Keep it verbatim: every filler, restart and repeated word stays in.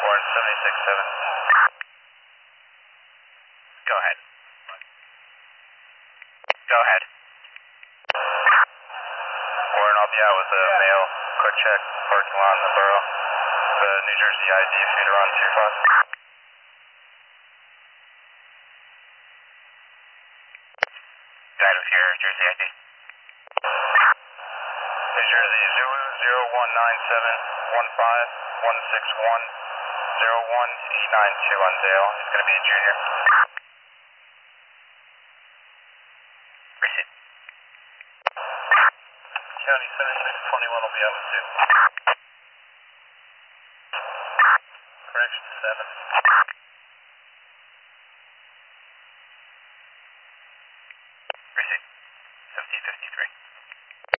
Warren seventy-six seven. Go ahead. Go ahead. Warren, I'll be out with a male. Quick check, parking lot in the borough. The New Jersey I D if you need to run two five. Guide with your Jersey I D. New Jersey Zulu zero one nine seven one five one six one zero one eight nine two on Dale. He's going to be a junior. Appreciate it. County seventy-six twenty-one will be out with two. Correction seven.